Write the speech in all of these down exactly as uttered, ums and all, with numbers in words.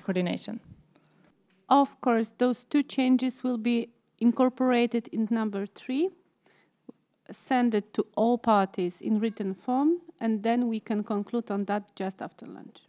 coordination. Of course, those two changes will be incorporated in number three, send it to all parties in written form, and then we can conclude on that just after lunch.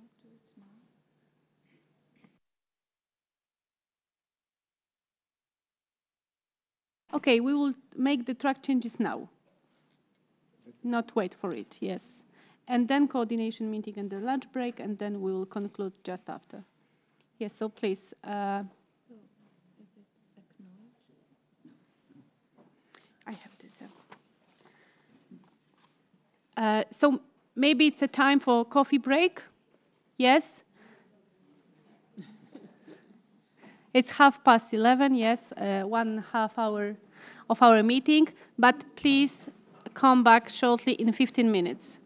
Okay, we will make the track changes now. Not wait for it, yes. And then coordination meeting and the lunch break, and then we will conclude just after. Yes, so please. Uh, so is it acknowledged? I have this. Uh, so maybe it's a time for coffee break? Yes? It's half past eleven, yes, uh, one half hour of our meeting, but please come back shortly in fifteen minutes.